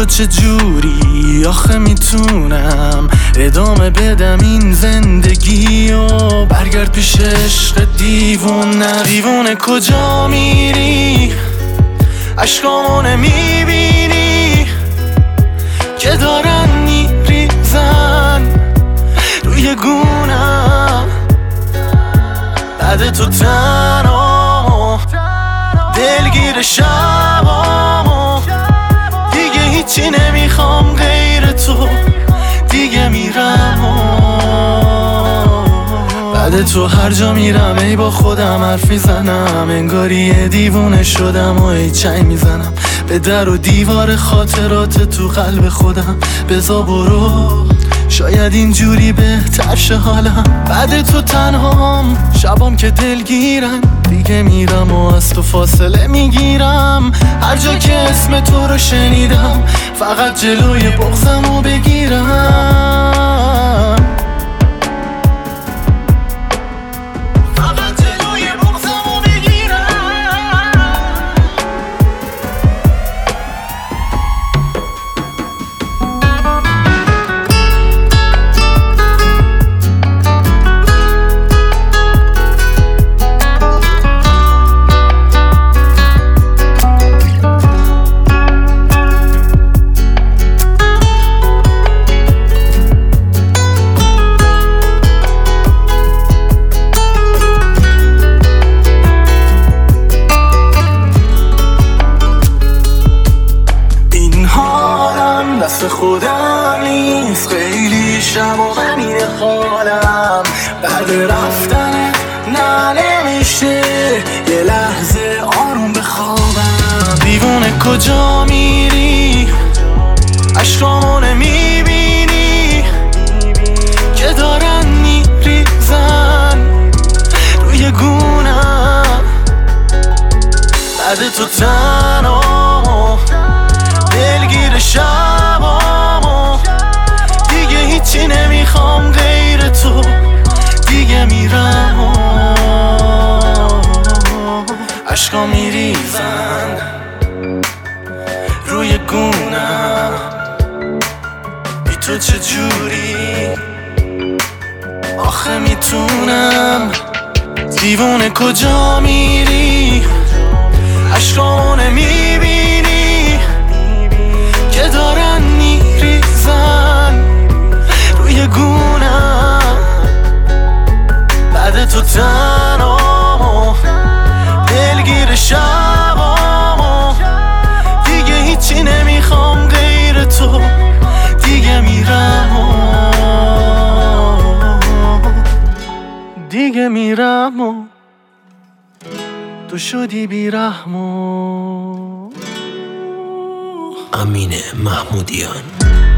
چه جوری آخه میتونم ادامه بدم این زندگی و برگرد پیش عشق دیوونه کجا میری؟ عشقامو نمیبینی که دارن میریزن روی گونم؟ بعد تو تنها دلگیر شبامو دیگه هیچی نمیخوام غیر تو، دیگه میرم بعد تو هر جا میرم ای با خودم حرف میزنم، انگاری یه دیوونه شدم و ای چنگ میزنم به در و دیوار خاطرات تو قلب خودم. بذار برو شاید اینجوری بهتر شه حالم. بعد تو تنهام شبام که دلگیرن دیگه میرم و از تو فاصله میگیرم. هر جا که اسم تو رو شنیدم فقط جلوی بغضمو بگیرم. دست خودم نیست خیلی شب و من این حالم. بعد رفتن نه نمیشه یه لحظه آروم بخوابم. دیوونه کجا میری؟ عشقامو نمیبینی که دارن میریزن روی گونم؟ بعد تو تنها دلگیر شبامو دیگه هیچی نمیخوام غیر تو، دیگه میرم عشقا میریزن روی گونم. بی تو چه جوری آخه میتونم؟ دیوونه کجا میری؟ عشقامو نمیبینی که دارن میریزن روی گونم؟ بعد تو تنها دلگیر شبامو دیگه هیچی نمیخوام غیر تو، دیگه میرم دیگه میرم تو شدی بیرحم. امین محمودیان.